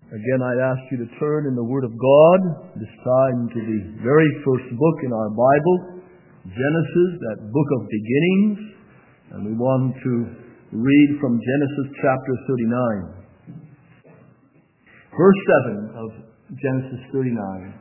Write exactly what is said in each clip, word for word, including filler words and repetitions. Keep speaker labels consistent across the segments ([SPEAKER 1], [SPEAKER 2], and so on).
[SPEAKER 1] Again, I'd ask you to turn in the Word of God, this time to the very first book in our Bible, Genesis, that book of beginnings. And we want to read from Genesis chapter thirty-nine. Verse seven of Genesis thirty-nine.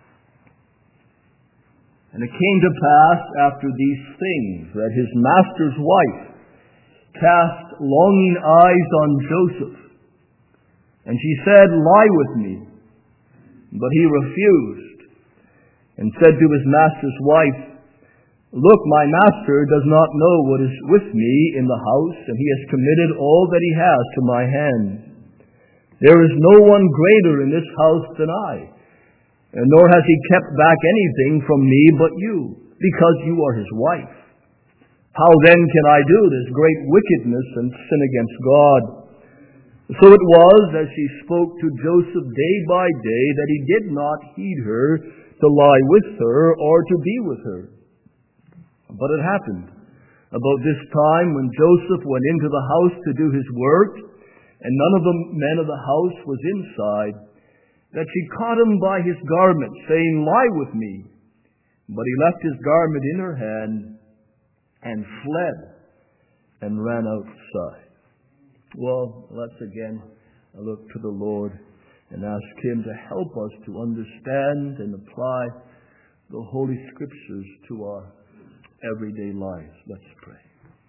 [SPEAKER 1] And it came to pass after these things that his master's wife cast longing eyes on Joseph. And she said, "Lie with me." But he refused, and said to his master's wife, "Look, my master does not know what is with me in the house, and he has committed all that he has to my hand. There is no one greater in this house than I, and nor has he kept back anything from me but you, because you are his wife. How then can I do this great wickedness and sin against God?" So it was, as she spoke to Joseph day by day, that he did not heed her to lie with her or to be with her. But it happened about this time, when Joseph went into the house to do his work, and none of the men of the house was inside, that she caught him by his garment, saying, "Lie with me." But he left his garment in her hand and fled and ran outside. Well, let's again look to the Lord and ask Him to help us to understand and apply the Holy Scriptures to our everyday lives. Let's pray.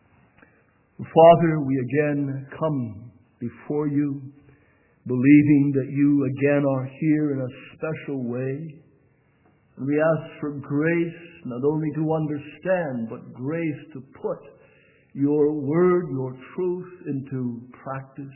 [SPEAKER 1] Father, we again come before you, believing that you again are here in a special way. And we ask for grace, not only to understand, but grace to put your word, your truth into practice.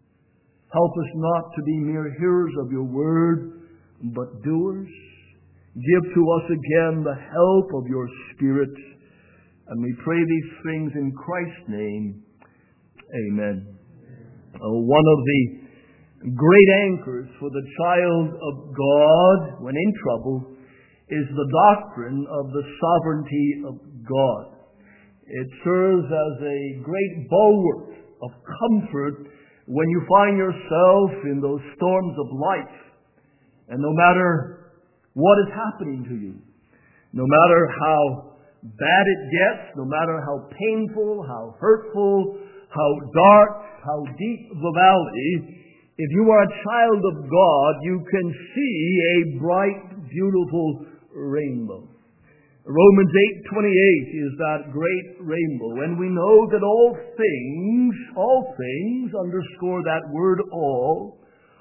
[SPEAKER 1] Help us not to be mere hearers of your word, but doers. Give to us again the help of your Spirit. And we pray these things in Christ's name. Amen. Oh, one of the great anchors for the child of God when in trouble is the doctrine of the sovereignty of God. It serves as a great bulwark of comfort when you find yourself in those storms of life. And no matter what is happening to you, no matter how bad it gets, no matter how painful, how hurtful, how dark, how deep the valley, if you are a child of God, you can see a bright, beautiful rainbow. Romans eight twenty-eight is that great rainbow. And we know that all things, all things, underscore that word all,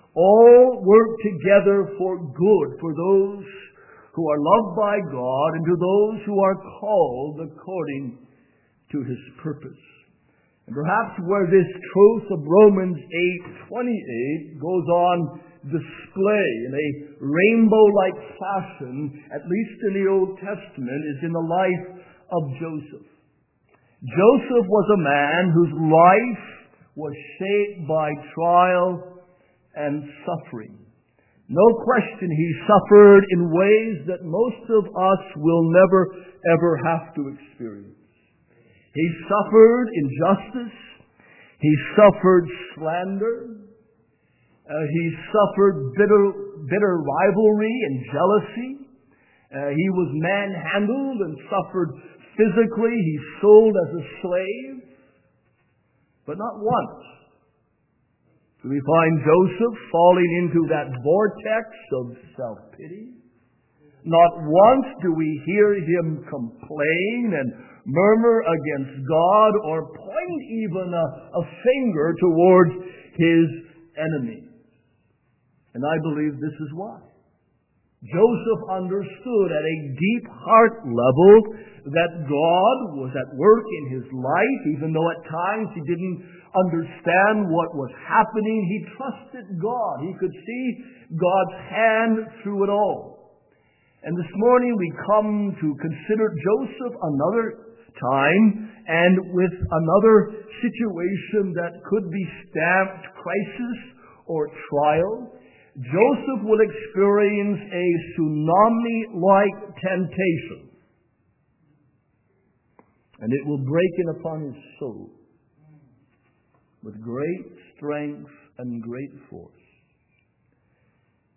[SPEAKER 1] all work together for good for those who are loved by God and to those who are called according to His purpose. And perhaps where this truth of Romans eight twenty-eight goes on display in a rainbow-like fashion, at least in the Old Testament, is in the life of Joseph. Joseph was a man whose life was shaped by trial and suffering. No question, he suffered in ways that most of us will never, ever have to experience. He suffered injustice. He suffered slander. Uh, he suffered bitter, bitter rivalry and jealousy. Uh, he was manhandled and suffered physically. He sold as a slave. But not once do we find Joseph falling into that vortex of self-pity. Not once do we hear him complain and murmur against God or point even a, a finger towards his enemy. And I believe this is why. Joseph understood at a deep heart level that God was at work in his life, even though at times he didn't understand what was happening. He trusted God. He could see God's hand through it all. And this morning we come to consider Joseph another time and with another situation that could be stamped crisis or trial. Joseph will experience a tsunami-like temptation, and it will break in upon his soul with great strength and great force.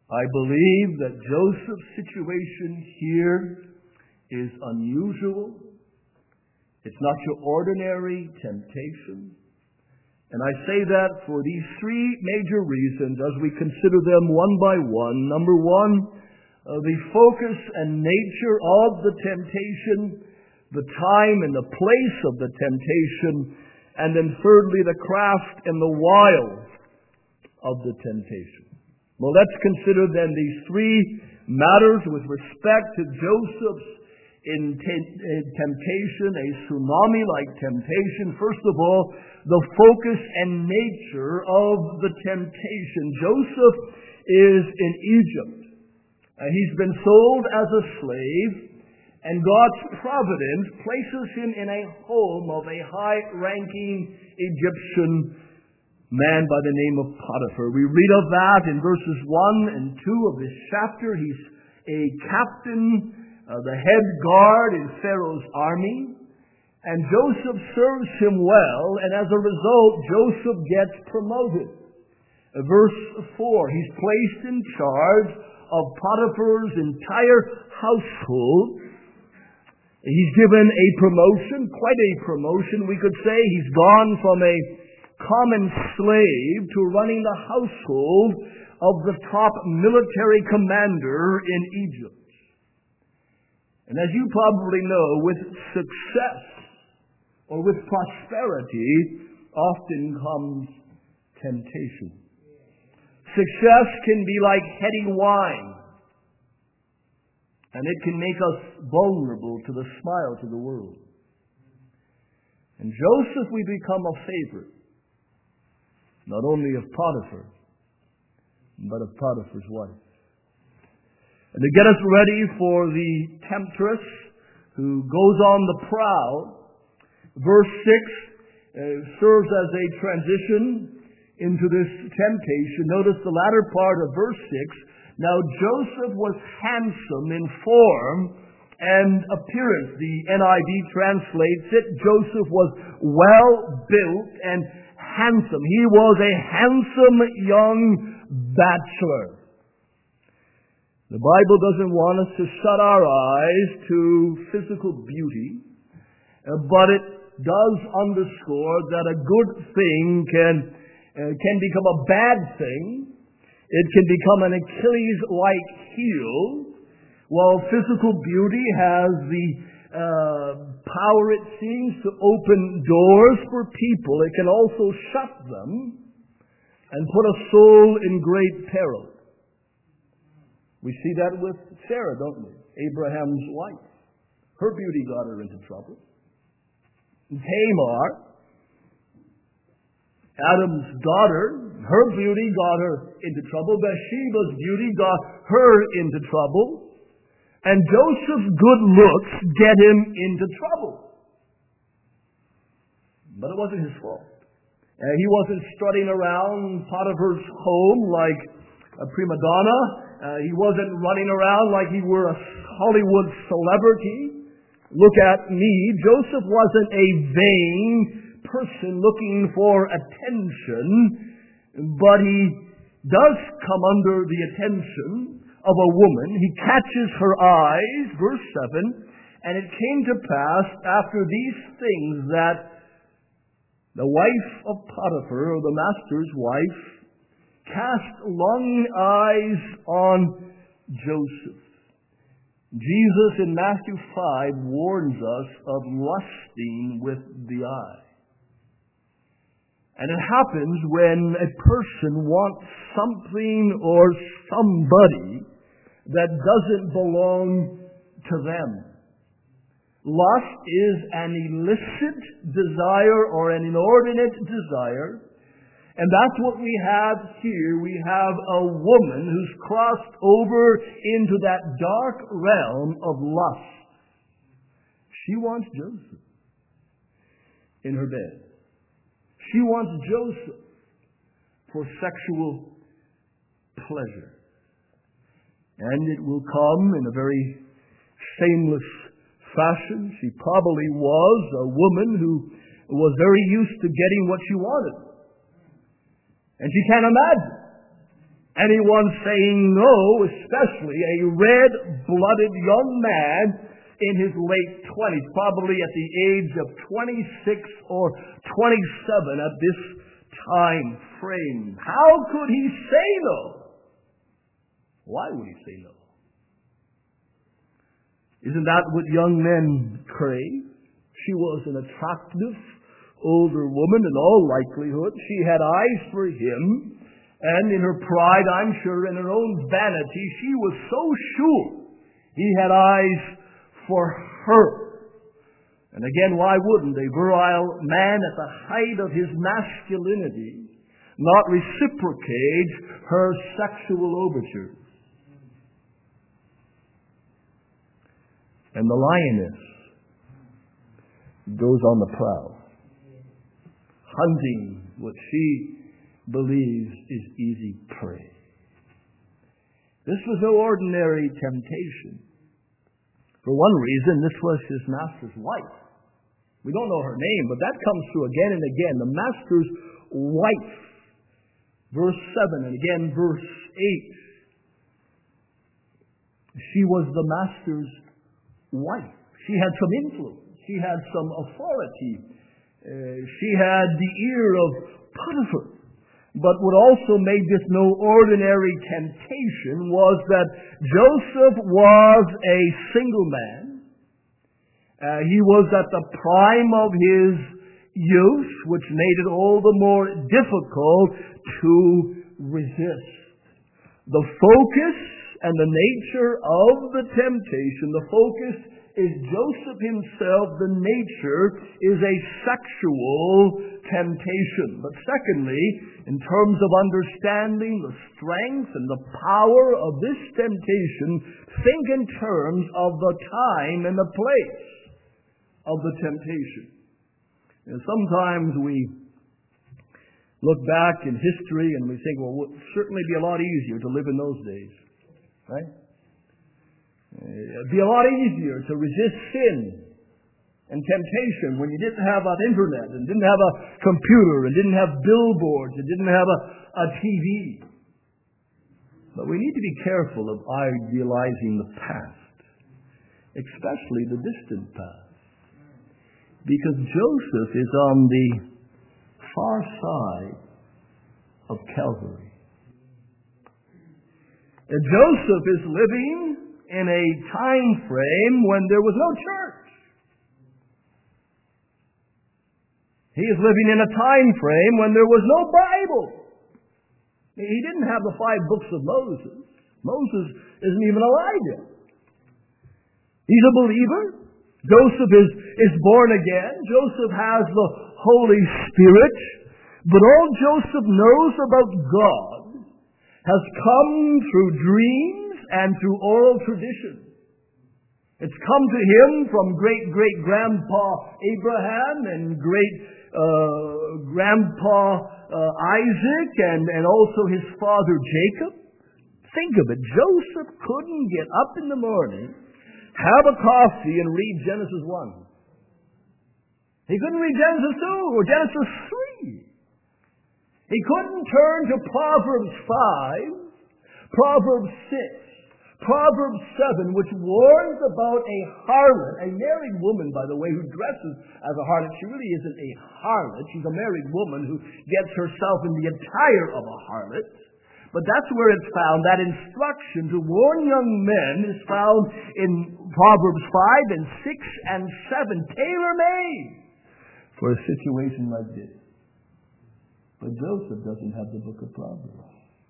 [SPEAKER 1] I believe that Joseph's situation here is unusual. It's not your ordinary temptation. And I say that for these three major reasons as we consider them one by one. Number one, uh, the focus and nature of the temptation, the time and the place of the temptation, and then thirdly, the craft and the wiles of the temptation. Well, let's consider then these three matters with respect to Joseph's in temptation, a tsunami-like temptation. First of all, the focus and nature of the temptation. Joseph is in Egypt. Uh, he's been sold as a slave, and God's providence places him in a home of a high-ranking Egyptian man by the name of Potiphar. We read of that in verses one and two of this chapter. He's a captain, uh, the head guard in Pharaoh's army. And Joseph serves him well, and as a result, Joseph gets promoted. Uh, verse four, he's placed in charge of Potiphar's entire household. He's given a promotion, quite a promotion, we could say. He's gone from a common slave to running the household of the top military commander in Egypt. And as you probably know, with success or with prosperity often comes temptation. Success can be like heady wine, and it can make us vulnerable to the smiles of the world. And Joseph, we become a favorite, not only of Potiphar, but of Potiphar's wife. And to get us ready for the temptress who goes on the prowl, verse six uh, serves as a transition into this temptation. Notice the latter part of verse six. Now Joseph was handsome in form and appearance. The N I V translates it, Joseph was well built and handsome. He was a handsome young bachelor. The Bible doesn't want us to shut our eyes to physical beauty, but it does underscore that a good thing can, uh, can become a bad thing. It can become an Achilles-like heel. While physical beauty has the uh, power, it seems, to open doors for people, it can also shut them and put a soul in great peril. We see that with Sarah, don't we? Abraham's wife. Her beauty got her into trouble. Tamar, Adam's daughter, her beauty got her into trouble. Bathsheba's beauty got her into trouble. And Joseph's good looks get him into trouble. But it wasn't his fault. Uh, he wasn't strutting around Potiphar's home like a prima donna. Uh, he wasn't running around like he were a Hollywood celebrity. Look at me. Joseph wasn't a vain person looking for attention, but he does come under the attention of a woman. He catches her eyes, verse seven, and it came to pass after these things that the wife of Potiphar, or the master's wife, cast longing eyes on Joseph. Jesus in Matthew five warns us of lusting with the eye. And it happens when a person wants something or somebody that doesn't belong to them. Lust is an illicit desire or an inordinate desire. And that's what we have here. We have a woman who's crossed over into that dark realm of lust. She wants Joseph in her bed. She wants Joseph for sexual pleasure. And it will come in a very shameless fashion. She probably was a woman who was very used to getting what she wanted. And she can't imagine Anyone saying no, especially a red-blooded young man in his late twenties, probably at the age of twenty-six or twenty-seven at this time frame. How could he say no? Why would he say no? Isn't that what young men crave? She was an attractive older woman in all likelihood. She had eyes for him, and in her pride, I'm sure, in her own vanity, she was so sure he had eyes for her. And again, why wouldn't a virile man at the height of his masculinity not reciprocate her sexual overtures? And the lioness goes on the prowl, hunting what she believes is easy prey. This was no ordinary temptation. For one reason, this was his master's wife. We don't know her name, but that comes through again and again. The master's wife. Verse seven and again verse eight. She was the master's wife. She had some influence. She had some authority. Uh, she had the ear of Potiphar. But what also made this no ordinary temptation was that Joseph was a single man. Uh, he was at the prime of his youth, which made it all the more difficult to resist. The focus and the nature of the temptation, the focus is Joseph himself. The nature is a sexual temptation. But secondly, in terms of understanding the strength and the power of this temptation, think in terms of the time and the place of the temptation. You know, sometimes we look back in history and we think, well, it would certainly be a lot easier to live in those days, right? It'd be a lot easier to resist sin and temptation when you didn't have an internet and didn't have a computer and didn't have billboards and didn't have a, a T V. But we need to be careful of idealizing the past, especially the distant past, because Joseph is on the far side of Calvary. And Joseph is living in a time frame when there was no church. He is living in a time frame when there was no Bible. He didn't have the five books of Moses. Moses isn't even Elijah. He's a believer. Joseph is, is born again. Joseph has the Holy Spirit. But all Joseph knows about God has come through dreams and through oral tradition. It's come to him from great-great-grandpa Abraham and great-grandpa uh, uh, Isaac and, and also his father Jacob. Think of it. Joseph couldn't get up in the morning, have a coffee, and read Genesis one. He couldn't read Genesis two or Genesis three. He couldn't turn to Proverbs five, Proverbs six, Proverbs seven, which warns about a harlot, a married woman, by the way, who dresses as a harlot. She really isn't a harlot. She's a married woman who gets herself in the attire of a harlot. But that's where it's found. That instruction to warn young men is found in Proverbs five and six and seven, tailor-made for a situation like this. But Joseph doesn't have the book of Proverbs.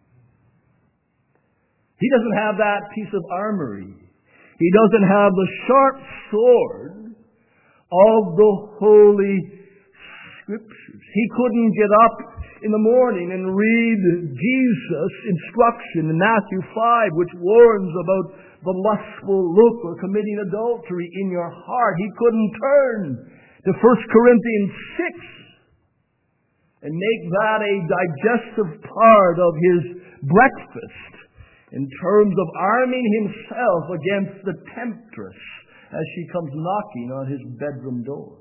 [SPEAKER 1] He doesn't have that piece of armory. He doesn't have the sharp sword of the Holy Scriptures. He couldn't get up in the morning and read Jesus' instruction in Matthew five, which warns about the lustful look or committing adultery in your heart. He couldn't turn to First Corinthians six and make that a digestive part of his breakfast, in terms of arming himself against the temptress as she comes knocking on his bedroom door.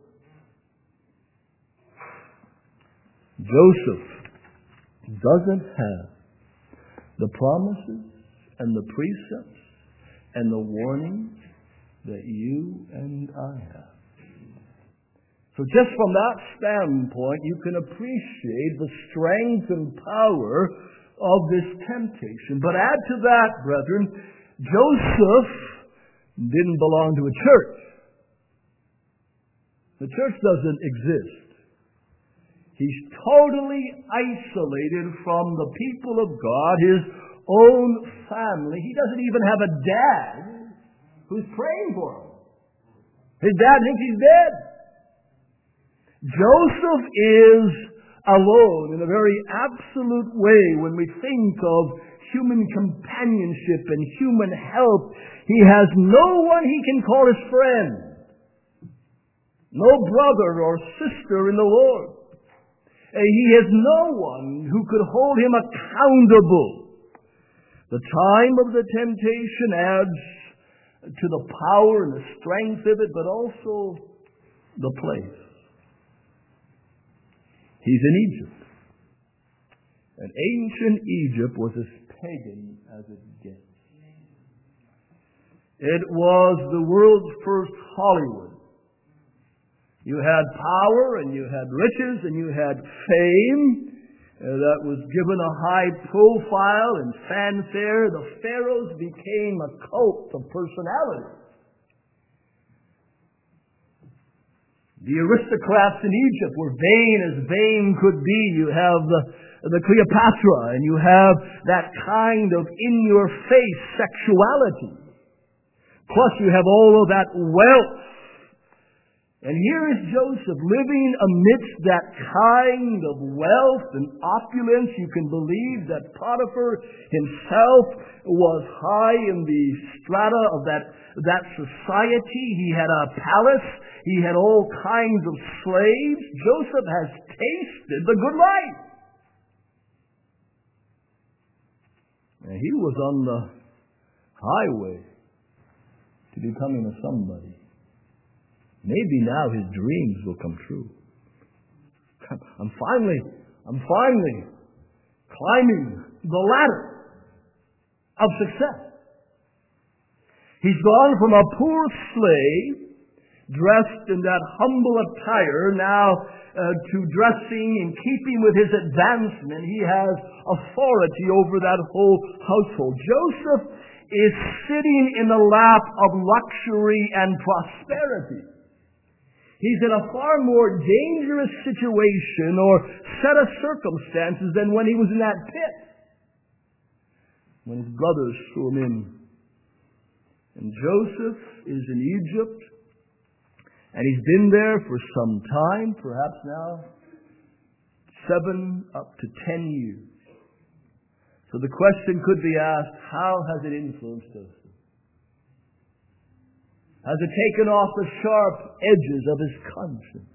[SPEAKER 1] Joseph doesn't have the promises and the precepts and the warnings that you and I have. So just from that standpoint, you can appreciate the strength and power of this temptation. But add to that, brethren, Joseph didn't belong to a church. The church doesn't exist. He's totally isolated from the people of God, his own family. He doesn't even have a dad who's praying for him. His dad thinks he's dead. Joseph is alone in a very absolute way when we think of human companionship and human help. He has no one he can call his friend. No brother or sister in the Lord. He has no one who could hold him accountable. The time of the temptation adds to the power and the strength of it, but also the place. He's in Egypt. And ancient Egypt was as pagan as it gets. It was the world's first Hollywood. You had power and you had riches and you had fame uh, that was given a high profile and fanfare. The pharaohs became a cult of personality. The aristocrats in Egypt were vain as vain could be. You have the, the Cleopatra, and you have that kind of in-your-face sexuality. Plus you have all of that wealth. And here is Joseph living amidst that kind of wealth and opulence. You can believe that Potiphar himself was high in the strata of that, that society. He had a palace. He had all kinds of slaves. Joseph has tasted the good life. And he was on the highway to becoming a somebody. Maybe now his dreams will come true. I'm finally, I'm finally climbing the ladder of success. He's gone from a poor slave, dressed in that humble attire, now uh, to dressing in keeping with his advancement. He has authority over that whole household. Joseph is sitting in the lap of luxury and prosperity. He's in a far more dangerous situation or set of circumstances than when he was in that pit, when his brothers threw him in. And Joseph is in Egypt, and he's been there for some time, perhaps now seven up to ten years. So the question could be asked, how has it influenced Joseph? Has it taken off the sharp edges of his conscience?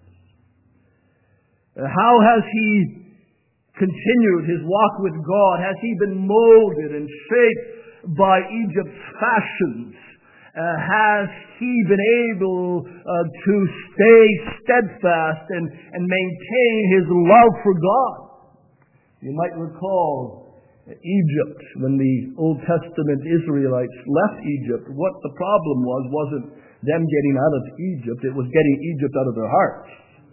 [SPEAKER 1] How has he continued his walk with God? Has he been molded and shaped by Egypt's fashions? Uh, has he been able uh, to stay steadfast and, and maintain his love for God? You might recall Egypt, when the Old Testament Israelites left Egypt, what the problem was wasn't them getting out of Egypt, it was getting Egypt out of their hearts.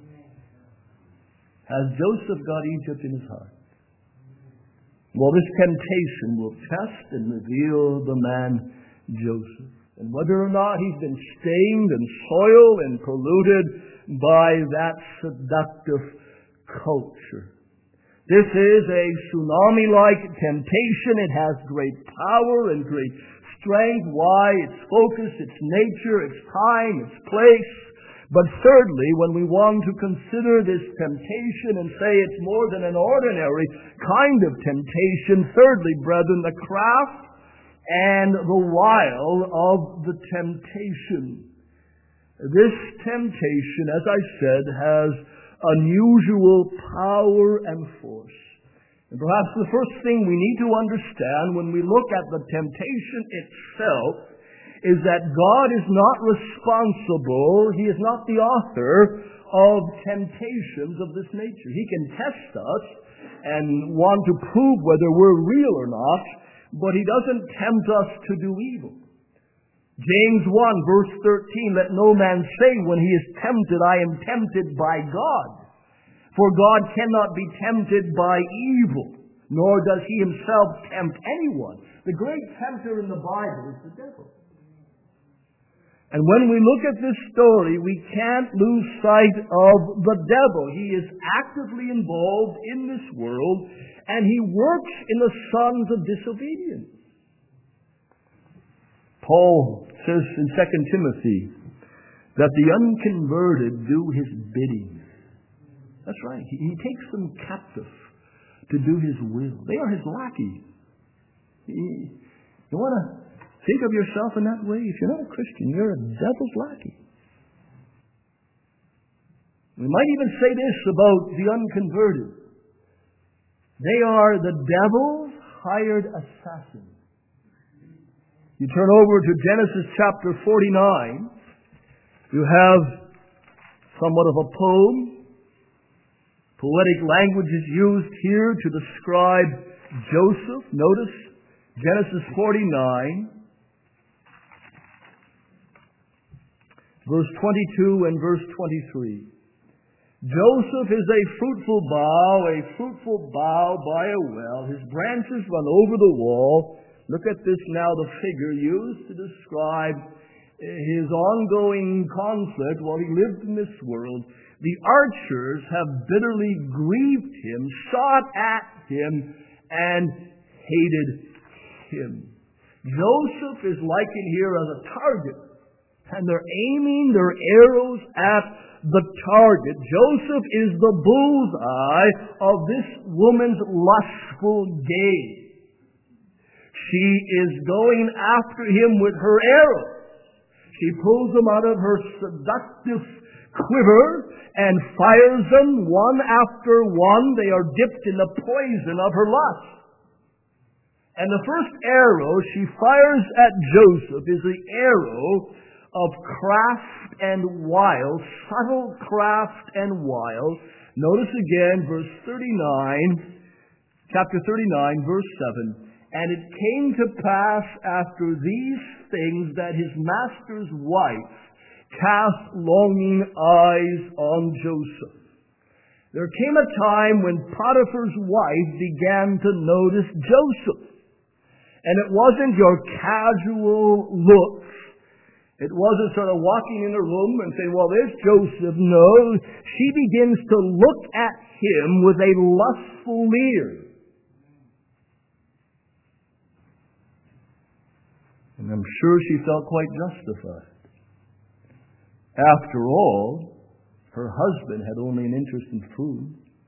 [SPEAKER 1] Has Joseph got Egypt in his heart? Well, this temptation will test and reveal the man Joseph, and whether or not he's been stained and soiled and polluted by that seductive culture. This is a tsunami-like temptation. It has great power and great strength. Why? Its focus, its nature, its time, its place. But thirdly, when we want to consider this temptation and say it's more than an ordinary kind of temptation, thirdly, brethren, the craft and the wile of the temptation. This temptation, as I said, has unusual power and force. And perhaps the first thing we need to understand when we look at the temptation itself is that God is not responsible. He is not the author of temptations of this nature. He can test us and want to prove whether we're real or not, but he doesn't tempt us to do evil. James one, verse thirteen, let no man say when he is tempted, I am tempted by God. For God cannot be tempted by evil, nor does he himself tempt anyone. The great tempter in the Bible is the devil. And when we look at this story, we can't lose sight of the devil. He is actively involved in this world, and he works in the sons of disobedience. Paul says in Second Timothy that the unconverted do his bidding. That's right. He, he takes them captive to do his will. They are his lackeys. He, you want to think of yourself in that way? If you're not a Christian, you're a devil's lackey. We might even say this about the unconverted. They are the devil's hired assassins. You turn over to Genesis chapter forty-nine. You have somewhat of a poem. Poetic language is used here to describe Joseph. Notice Genesis forty-nine, verse twenty-two and verse twenty-three. Joseph is a fruitful bough, a fruitful bough by a well. His branches run over the wall. Look at this now, the figure used to describe his ongoing conflict while he lived in this world. The archers have bitterly grieved him, shot at him, and hated him. Joseph is likened here as a target, and they're aiming their arrows at the target. Joseph is the bullseye of this woman's lustful gaze. She is going after him with her arrows. She pulls them out of her seductive quiver and fires them one after one. They are dipped in the poison of her lust. And the first arrow she fires at Joseph is the arrow of craft and wile, subtle craft and wile. Notice again verse thirty-nine, chapter thirty-nine, verse seven. And it came to pass after these things that his master's wife cast longing eyes on Joseph. There came a time when Potiphar's wife began to notice Joseph. And it wasn't your casual looks. It wasn't sort of walking in a room and saying, well, there's Joseph. No, she begins to look at him with a lustful leer. And I'm sure she felt quite justified. After all, her husband had only an interest in food.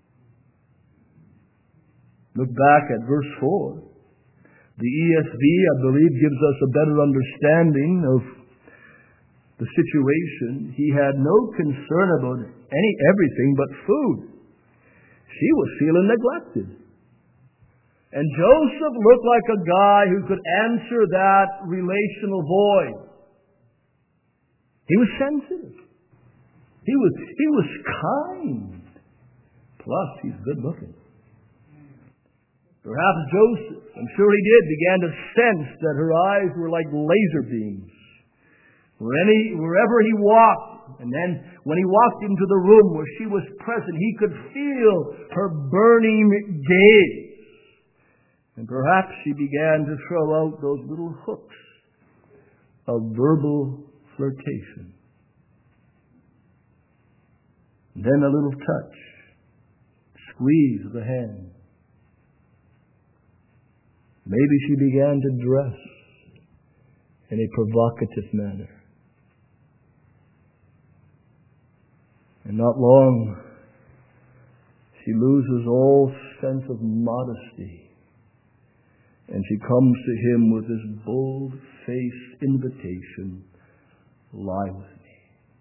[SPEAKER 1] Look back at verse four. The E S V, I believe, gives us a better understanding of the situation. He had no concern about any everything but food. She was feeling neglected. And Joseph looked like a guy who could answer that relational void. He was sensitive. He was, he was kind. Plus, he's good looking. Perhaps Joseph, I'm sure he did, began to sense that her eyes were like laser beams. Where any, wherever he walked, and then when he walked into the room where she was present, he could feel her burning gaze. And perhaps she began to throw out those little hooks of verbal flirtation. And then a little touch, squeeze of the hand. Maybe she began to dress in a provocative manner. And not long, she loses all sense of modesty. And she comes to him with this bold-faced invitation, lie with me.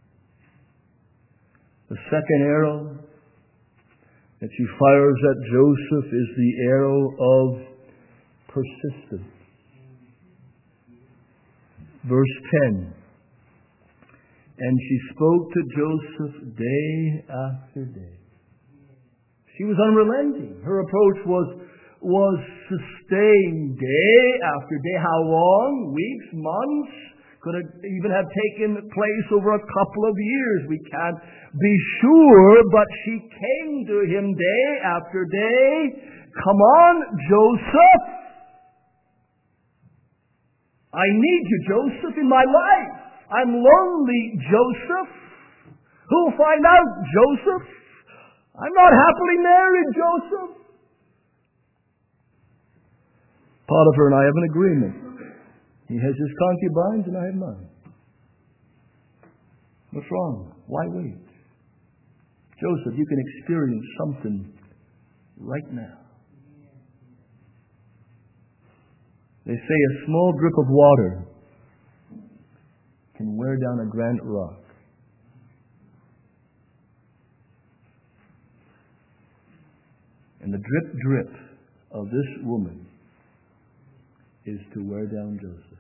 [SPEAKER 1] The second arrow that she fires at Joseph is the arrow of persistence. Verse ten. And she spoke to Joseph day after day. She was unrelenting. Her approach was, was sustained day after day. How long? Weeks? Months? Could it even have taken place over a couple of years? We can't be sure, but she came to him day after day. Come on, Joseph. I need you, Joseph, in my life. I'm lonely, Joseph. Who'll find out, Joseph? I'm not happily married, Joseph. Potiphar and I have an agreement. He has his concubines and I have mine. What's wrong? Why wait? Joseph, you can experience something right now. They say a small drip of water can wear down a granite rock. And the drip drip of this woman is to wear down Joseph.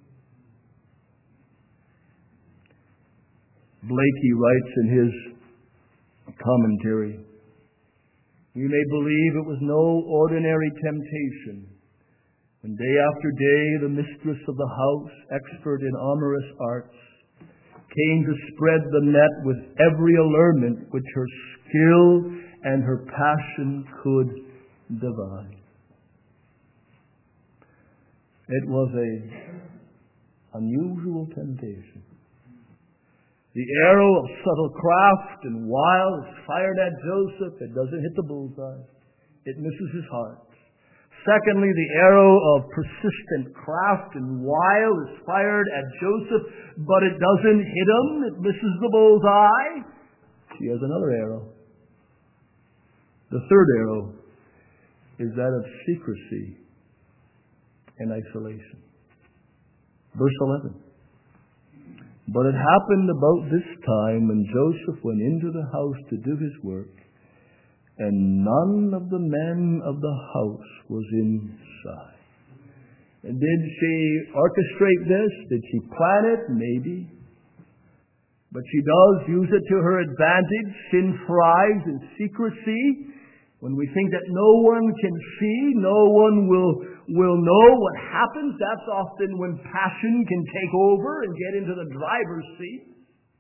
[SPEAKER 1] Blakey writes in his commentary, we may believe it was no ordinary temptation when day after day the mistress of the house, expert in amorous arts, came to spread the net with every allurement which her skill and her passion could devise. It was a unusual temptation. The arrow of subtle craft and wile is fired at Joseph. It doesn't hit the bullseye. It misses his heart. Secondly, the arrow of persistent craft and wile is fired at Joseph, but it doesn't hit him. It misses the bullseye. She has another arrow. The third arrow is that of secrecy and isolation. Verse eleven. But it happened about this time when Joseph went into the house to do his work, and none of the men of the house was inside. And did she orchestrate this? Did she plan it? Maybe. But she does use it to her advantage. Sin thrives in secrecy. When we think that no one can see, no one will, will know what happens, that's often when passion can take over and get into the driver's seat.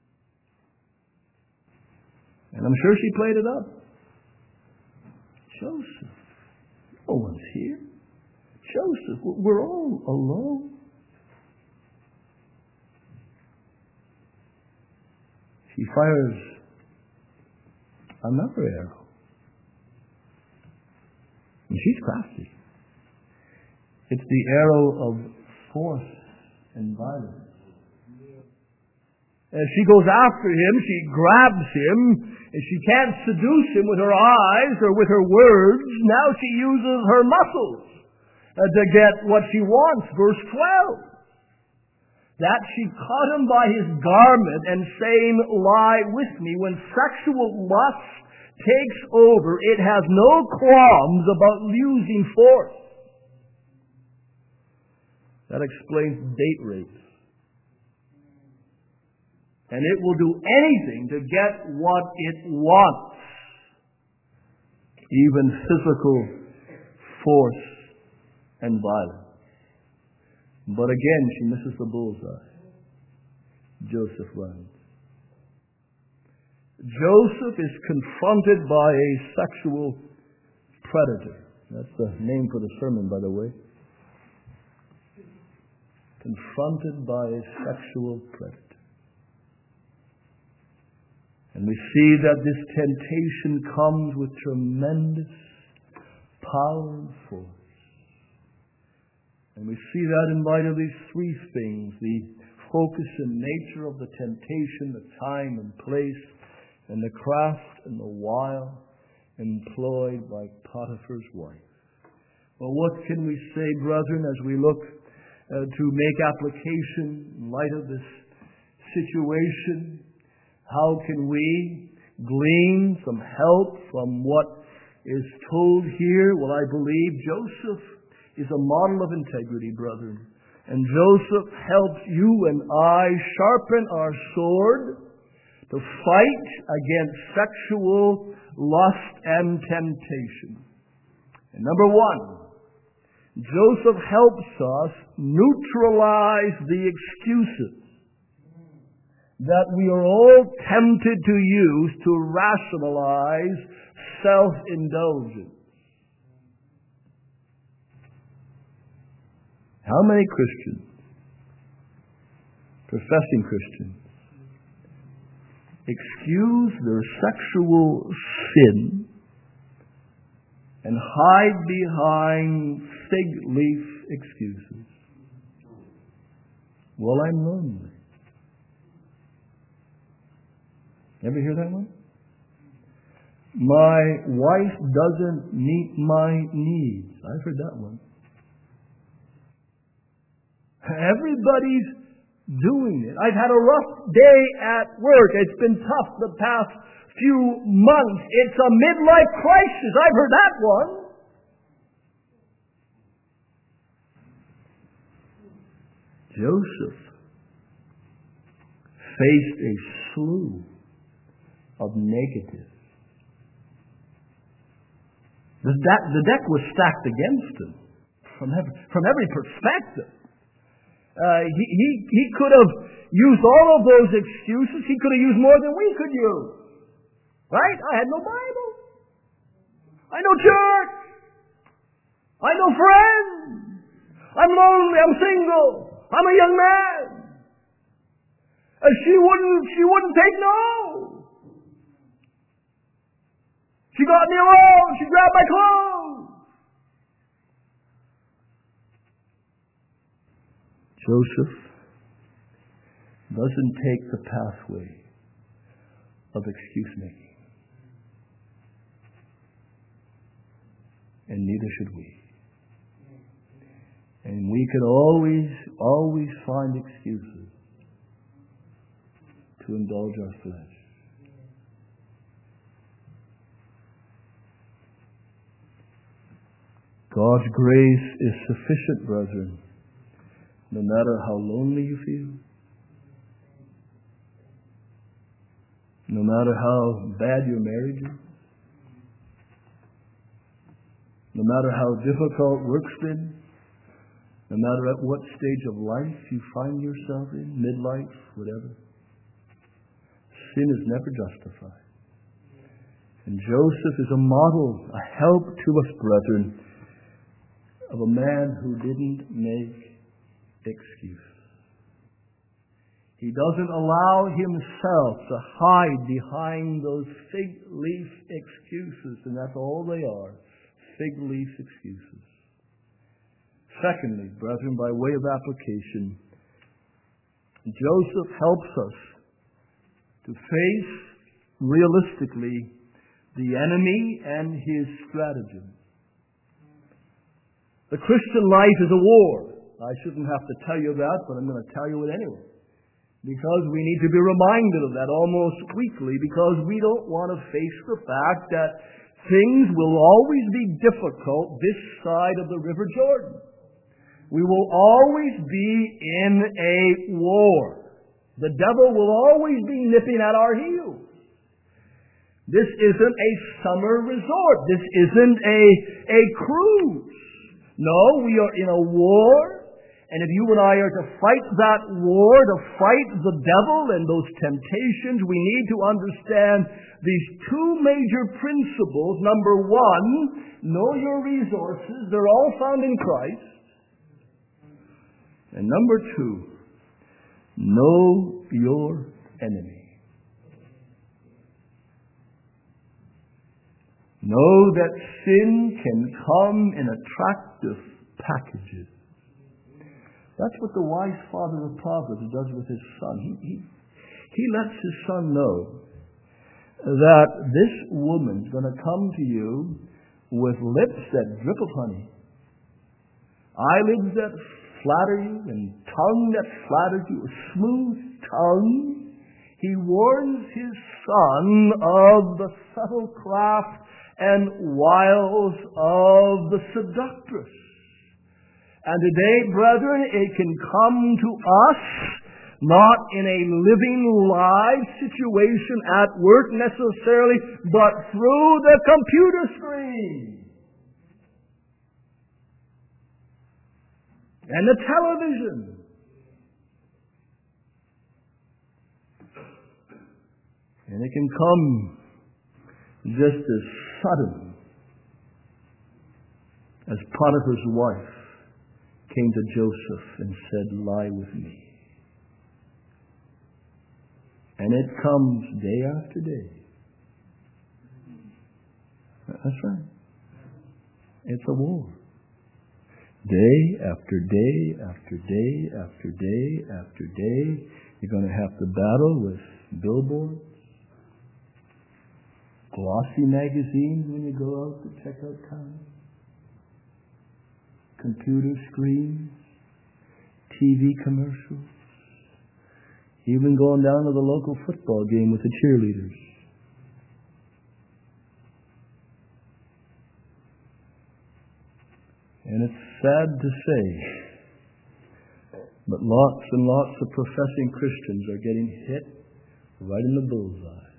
[SPEAKER 1] And I'm sure she played it up. Joseph, no one's here. Joseph, we're all alone. She fires another arrow. And she's crafty. It's the arrow of force and violence. As she goes after him, she grabs him, and she can't seduce him with her eyes or with her words. Now she uses her muscles uh, to get what she wants. Verse twelve. That she caught him by his garment and saying, lie with me. When sexual lust takes over, it has no qualms about using force. That explains date rapes. And it will do anything to get what it wants. Even physical force and violence. But again, she misses the bullseye. Joseph runs. Joseph is confronted by a sexual predator. That's the name for the sermon, by the way. Confronted by a sexual predator. And we see that this temptation comes with tremendous power and force. And we see that in light of these three things: the focus and nature of the temptation, the time and place, and the craft and the wile employed by Potiphar's wife. Well, what can we say, brethren, as we look uh, to make application in light of this situation? How can we glean some help from what is told here? Well, I believe Joseph is a model of integrity, brethren. And Joseph helps you and I sharpen our sword to fight against sexual lust and temptation. And number one, Joseph helps us neutralize the excuses that we are all tempted to use to rationalize self-indulgence. How many Christians, professing Christians, excuse their sexual sin and hide behind fig leaf excuses? Well, I'm lonely. Ever hear that one? My wife doesn't meet my needs. I've heard that one. Everybody's doing it. I've had a rough day at work. It's been tough the past few months. It's a midlife crisis. I've heard that one. Joseph faced a slew of negatives. The deck, the deck was stacked against him from every, from every perspective. Uh, he, he, he could have used all of those excuses. He could have used more than we could use. Right? I had no Bible. I no church. I no friends. I'm lonely. I'm single. I'm a young man. Uh, she wouldn't, she wouldn't take no. She got me alone. She grabbed my clothes. Joseph doesn't take the pathway of excuse making. And neither should we. And we can always, always find excuses to indulge our flesh. God's grace is sufficient, brethren, no matter how lonely you feel, no matter how bad your marriage is, no matter how difficult work's been, no matter at what stage of life you find yourself in, midlife, whatever. Sin is never justified. And Joseph is a model, a help to us, brethren, of a man who didn't make excuse. He doesn't allow himself to hide behind those fig leaf excuses, and that's all they are, fig leaf excuses. Secondly, brethren, by way of application, Joseph helps us to face realistically the enemy and his stratagem. The Christian life is a war. I shouldn't have to tell you that, but I'm going to tell you it anyway. Because we need to be reminded of that almost weekly, because we don't want to face the fact that things will always be difficult this side of the River Jordan. We will always be in a war. The devil will always be nipping at our heels. This isn't a summer resort. This isn't a, a cruise. No, we are in a war, and if you and I are to fight that war, to fight the devil and those temptations, we need to understand these two major principles. Number one, know your resources. They're all found in Christ. And number two, know your enemy. Know that sin can come in attractive packages. That's what the wise father of Proverbs does with his son. He, he, he lets his son know that this woman's going to come to you with lips that drip of honey, eyelids that flatter you, and tongue that flatters you, a smooth tongue. He warns his son of the subtle craft and wiles of the seductress. And today, brethren, it can come to us Not in a living live situation at work necessarily, but through the computer screen and the television. And it can come just as sudden as Potiphar's wife came to Joseph and said, "Lie with me." And it comes day after day. That's right. It's a war. Day after day after day after day after day, you're going to have to battle with billboards, glossy magazines when you go out to check out town, computer screens, T V commercials, even going down to the local football game with the cheerleaders. And it's sad to say, but lots and lots of professing Christians are getting hit right in the bullseye.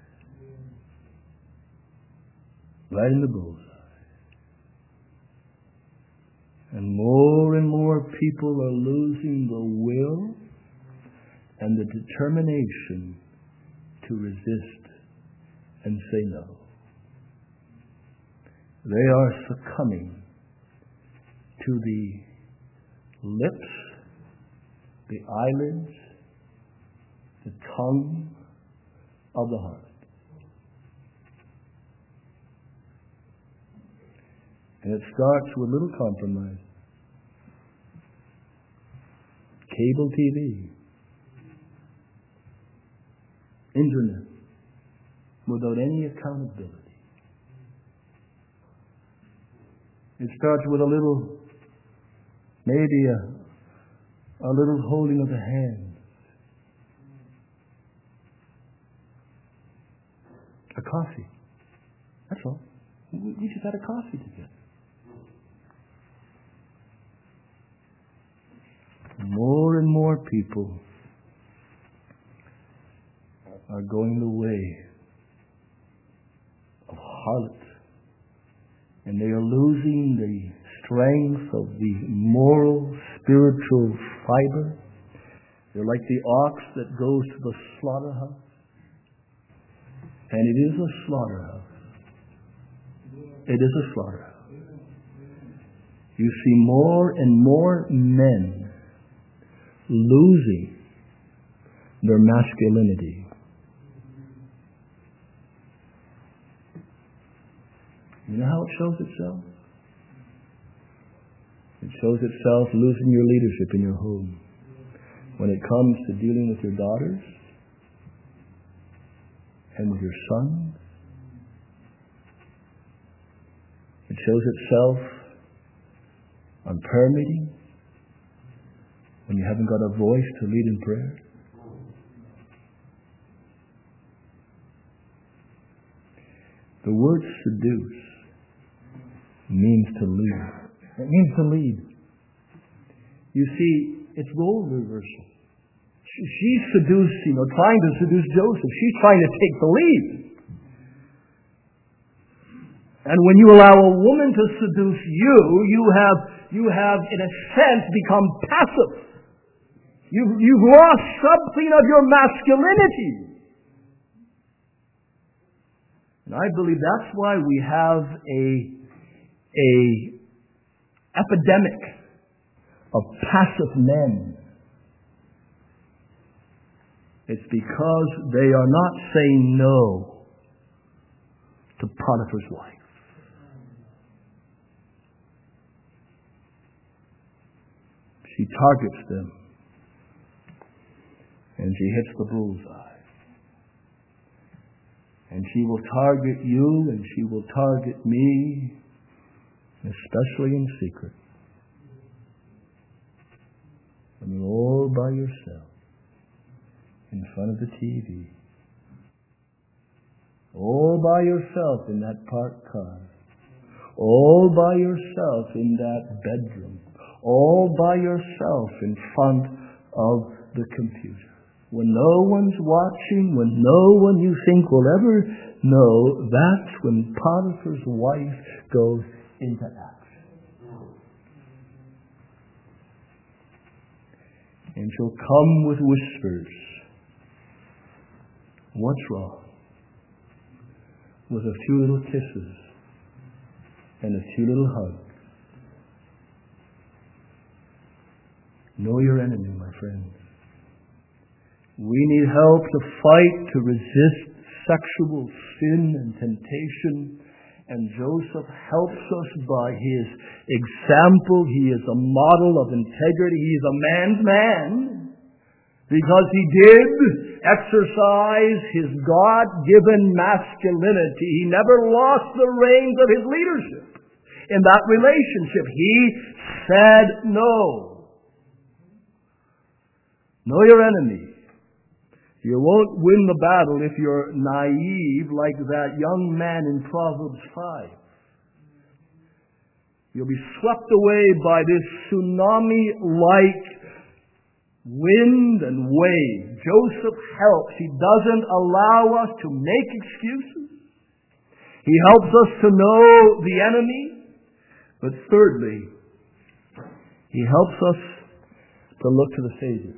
[SPEAKER 1] Right in the bullseye. And more and more people are losing the will and the determination to resist and say no. They are succumbing to the lips, the eyelids, the tongue of the heart. And it starts with little compromise. Cable T V. Internet. Without any accountability. It starts with a little, maybe a, a little holding of the hand. A coffee. That's all. We we just had a coffee together. More and more people are going the way of harlot, and they are losing the strength of the moral, spiritual fiber. They're like the ox that goes to the slaughterhouse, and it is a slaughterhouse. It is a slaughterhouse. You see more and more men losing their masculinity. You know how it shows itself? It shows itself losing your leadership in your home. When it comes to dealing with your daughters and with your sons, it shows itself on prayer meetings, when you haven't got a voice to lead in prayer. The word seduce means to lead. It means to lead. You see, it's role reversal. She's seducing or trying to seduce Joseph. She's trying to take the lead. And when you allow a woman to seduce you, you have, you have in a sense, become passive. You've, you've lost something of your masculinity. And I believe that's why we have a, a epidemic of passive men. It's because they are not saying no to Potiphar's wife. She targets them. And she hits the bullseye. And she will target you, and she will target me, especially in secret. When you're all by yourself, in front of the T V. All by yourself in that parked car. All by yourself in that bedroom. All by yourself in front of the computer. when no one's watching, when no one you think will ever know, that's when Potiphar's wife goes into action. And she'll come with whispers. What's wrong? With a few little kisses and a few little hugs. Know your enemy, my friends. We need help to fight, to resist sexual sin and temptation. And Joseph helps us by his example. He is a model of integrity. He is a man's man because he did exercise his God-given masculinity. He never lost the reins of his leadership in that relationship. He said no. Know your enemy. You won't win the battle if you're naive like that young man in Proverbs five. You'll be swept away by this tsunami-like wind and wave. Joseph helps. He doesn't allow us to make excuses. He helps us to know the enemy. But thirdly, he helps us to look to the Savior.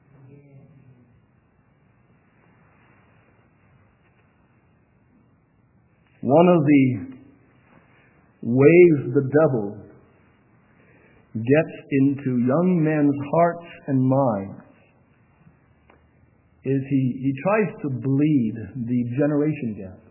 [SPEAKER 1] One of the ways the devil gets into young men's hearts and minds is he, he tries to bleed the generation gap.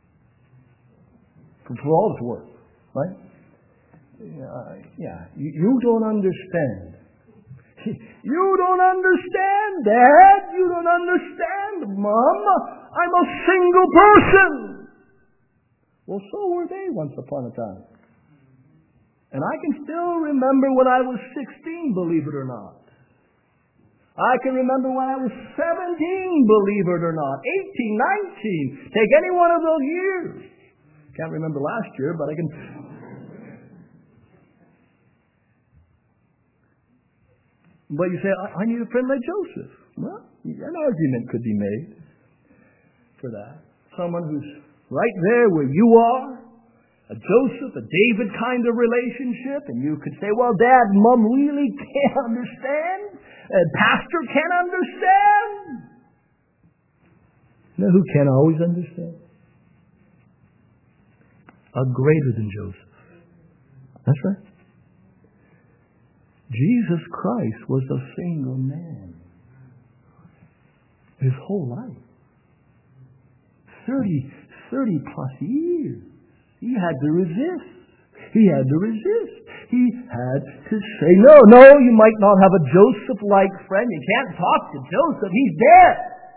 [SPEAKER 1] For, for all its work, right? Uh, yeah, you, you don't understand. You don't understand, Dad. You don't understand, Mom. I'm a single person. Well, so were they once upon a time. And I can still remember when I was sixteen, believe it or not. I can remember when I was seventeen, believe it or not. eighteen, nineteen. Take any one of those years. Can't remember last year, but I can. But you say, I, I need a friend like Joseph. Well, an argument could be made for that. Someone who's right there where you are, a Joseph, a David kind of relationship, and you could say, well, Dad, Mom really can't understand, and Pastor can't understand. You know who can always understand? A greater than Joseph. That's right. Jesus Christ was a single man his whole life. Thirty Thirty plus years. He had to resist. He had to resist. He had to say no. No, you might not have a Joseph-like friend. You can't talk to Joseph. He's dead.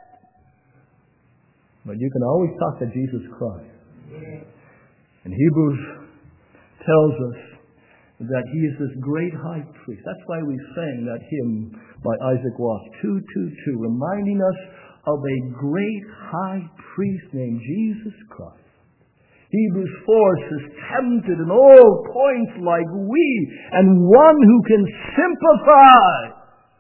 [SPEAKER 1] But you can always talk to Jesus Christ. And Hebrews tells us that he is this great high priest. That's why we sang that hymn by Isaac Watts, two two two, reminding us of a great high priest named Jesus Christ. Hebrews four says, tempted in all points like we, and one who can sympathize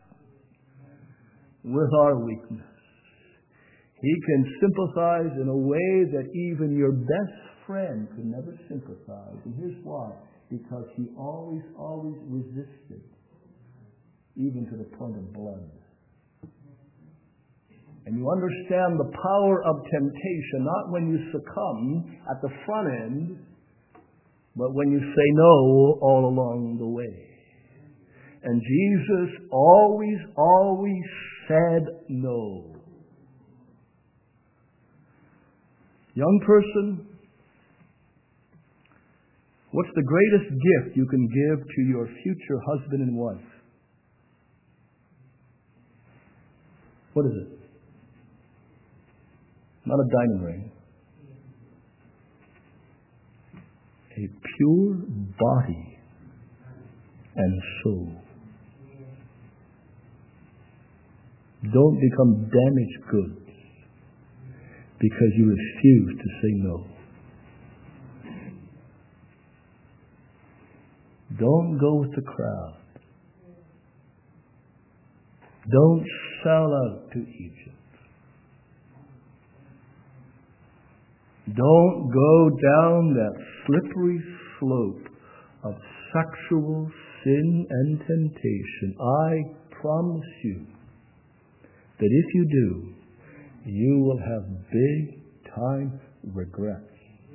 [SPEAKER 1] with our weakness. He can sympathize in a way that even your best friend could never sympathize. And here's why. Because he always, always resisted, even to the point of blood. And you understand the power of temptation, not when you succumb at the front end, but when you say no all along the way. And Jesus always, always said no. Young person, what's the greatest gift you can give to your future husband and wife? What is it? Not a diamond ring. A pure body and soul. Don't become damaged goods because you refuse to say no. Don't go with the crowd. Don't sell out to Egypt. Don't go down that slippery slope of sexual sin and temptation. I promise you that if you do, you will have big time regrets.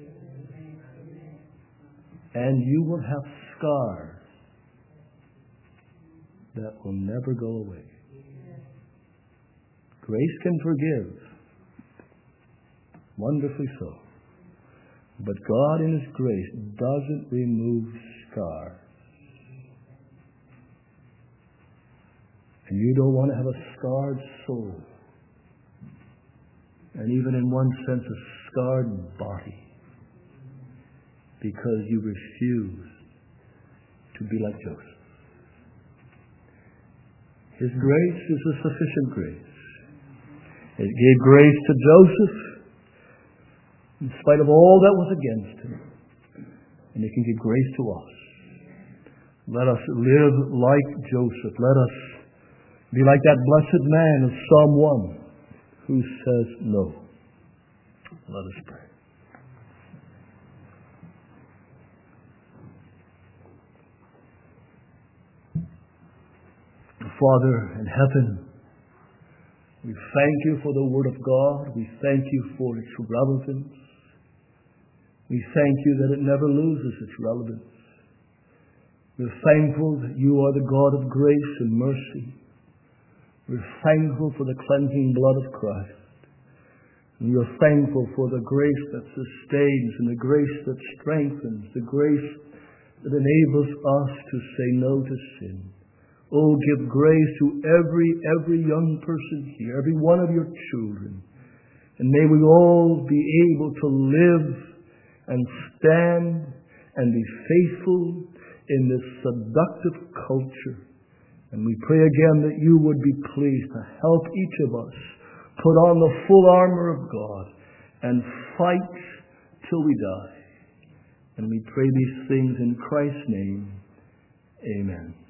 [SPEAKER 1] And you will have scars that will never go away. Grace can forgive, wonderfully so. But God in His grace doesn't remove scars. And you don't want to have a scarred soul. And even in one sense, a scarred body. Because you refuse to be like Joseph. His grace is a sufficient grace. It gave grace to Joseph in spite of all that was against him. And it can give grace to us. Let us live like Joseph. Let us be like that blessed man of Psalm one who says no. Let us pray. Father in heaven, we thank you for the Word of God. We thank you for its relevance. We thank you that it never loses its relevance. We're thankful that you are the God of grace and mercy. We're thankful for the cleansing blood of Christ. And we are thankful for the grace that sustains and the grace that strengthens, the grace that enables us to say no to sin. Oh, give grace to every, every young person here, every one of your children. And may we all be able to live and stand and be faithful in this seductive culture. And we pray again that you would be pleased to help each of us put on the full armor of God and fight till we die. And we pray these things in Christ's name. Amen.